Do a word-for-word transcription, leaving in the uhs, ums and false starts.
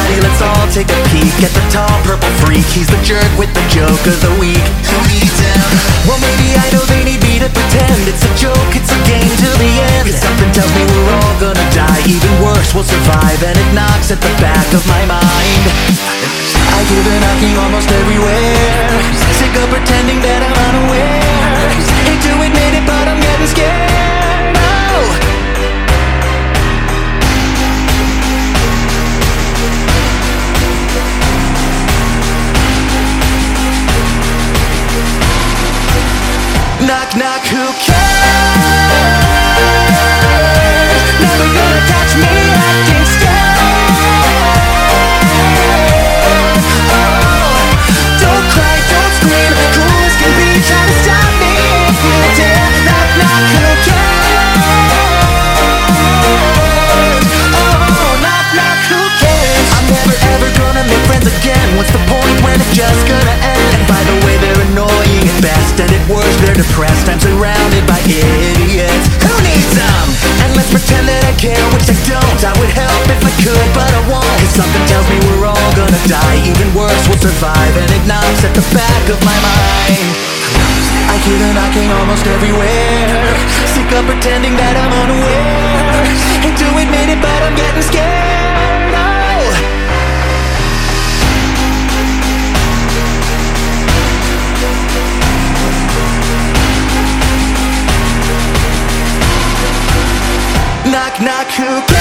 Everybody, let's all take a peek at the tall purple freak. He's the jerk with the joke of the week. Who needs him? Well, maybe I know they need me to pretend it's a joke, it's a game till the end. Cause something tells me we're all gonna die. Even worse, we'll survive, and it knocks at the back of my mind. I hear the knocking almost everywhere. Sick of pretending that I'm unaware. Hate to admit it, but I'm getting scared. Oh. Knock, knock, who cares? Never gonna catch me acting scared. Oh, don't cry, don't scream. Cool as can be, try to stop me if you dare. Knock, knock, who cares? Oh, knock, knock, who cares? I'm never ever gonna make friends again. What's the point when it's just gonna end? And by the way, they're annoying at best, and at worst they're depressed. I'm surrounded by idiots. Who needs them? And let's pretend that I care, which I don't. I would help if I could, but I won't. Cause something tells me we're all gonna die. Even worse, we'll survive, and it knocks at the back of my mind. I hear the knocking almost everywhere. Sick of pretending that I'm unaware. Hate to admit it, but I'm getting scared. Oh. Knock, knock, who